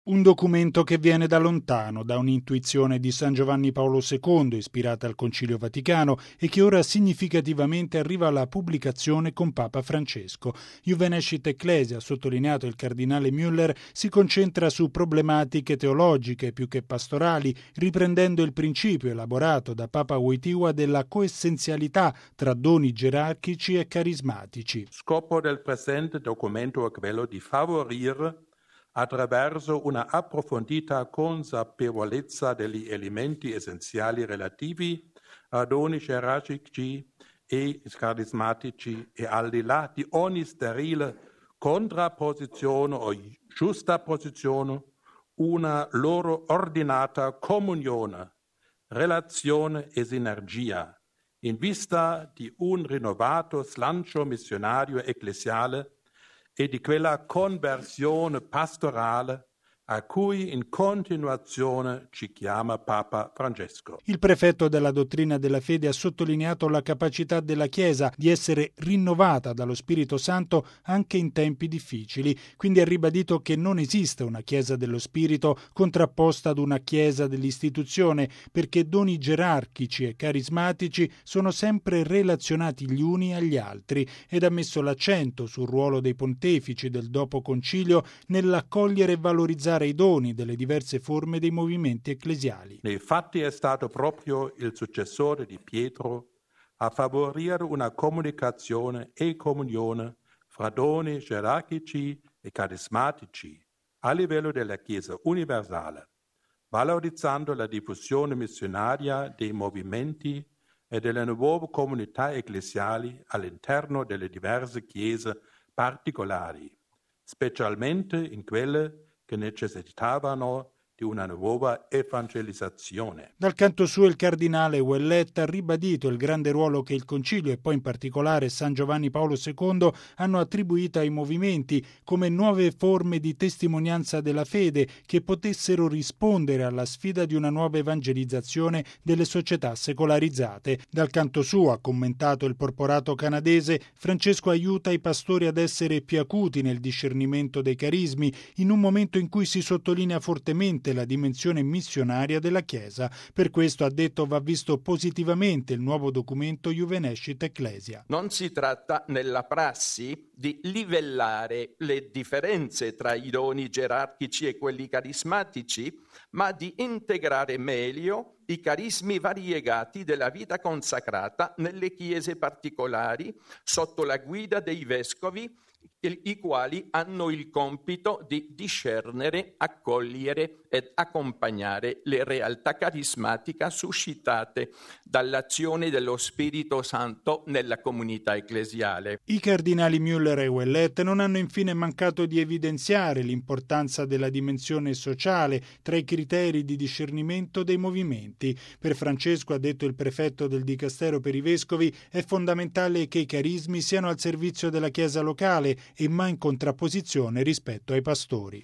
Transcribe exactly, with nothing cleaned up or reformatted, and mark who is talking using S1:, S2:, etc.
S1: Un documento che viene da lontano, da un'intuizione di San Giovanni Paolo secondo, ispirata al Concilio Vaticano e che ora significativamente arriva alla pubblicazione con Papa Francesco. Juvenescit Ecclesia, ha sottolineato il cardinale Müller, si concentra su problematiche teologiche più che pastorali, riprendendo il principio elaborato da Papa Wojtyła della coessenzialità tra doni gerarchici e carismatici.
S2: Scopo del presente documento è quello di favorire attraverso una approfondita consapevolezza degli elementi essenziali relativi a doni gerarchici e carismatici e al di là di ogni sterile contrapposizione o giustaposizione, una loro ordinata comunione, relazione e sinergia, in vista di un rinnovato slancio missionario ecclesiale e di quella conversione pastorale a cui in continuazione ci chiama Papa Francesco.
S1: Il prefetto della dottrina della fede ha sottolineato la capacità della Chiesa di essere rinnovata dallo Spirito Santo anche in tempi difficili, quindi ha ribadito che non esiste una Chiesa dello Spirito contrapposta ad una Chiesa dell'istituzione, perché doni gerarchici e carismatici sono sempre relazionati gli uni agli altri, ed ha messo l'accento sul ruolo dei pontefici del dopo concilio nell'accogliere e valorizzare i doni delle diverse forme dei movimenti ecclesiali.
S2: Nei fatti è stato proprio il successore di Pietro a favorire una comunicazione e comunione fra doni gerarchici e carismatici a livello della Chiesa universale, valorizzando la diffusione missionaria dei movimenti e delle nuove comunità ecclesiali all'interno delle diverse chiese particolari, specialmente in quelle che necessitavano di una nuova evangelizzazione.
S1: Dal canto suo il cardinale Ouellet ha ribadito il grande ruolo che il Concilio e poi in particolare San Giovanni Paolo secondo hanno attribuito ai movimenti come nuove forme di testimonianza della fede che potessero rispondere alla sfida di una nuova evangelizzazione delle società secolarizzate. Dal canto suo, ha commentato il porporato canadese, Francesco aiuta i pastori ad essere più acuti nel discernimento dei carismi in un momento in cui si sottolinea fortemente la dimensione missionaria della Chiesa. Per questo, ha detto, va visto positivamente il nuovo documento Juvenescit Ecclesia.
S3: Non si tratta nella prassi di livellare le differenze tra i doni gerarchici e quelli carismatici, ma di integrare meglio i carismi variegati della vita consacrata nelle chiese particolari sotto la guida dei vescovi, i quali hanno il compito di discernere, accogliere ed accompagnare le realtà carismatiche suscitate dall'azione dello Spirito Santo nella comunità ecclesiale.
S1: I cardinali Müller e Ouellet non hanno infine mancato di evidenziare l'importanza della dimensione sociale tra i criteri di discernimento dei movimenti. Per Francesco, ha detto il prefetto del Dicastero per i Vescovi, è fondamentale che i carismi siano al servizio della Chiesa locale e mai in contrapposizione rispetto ai pastori.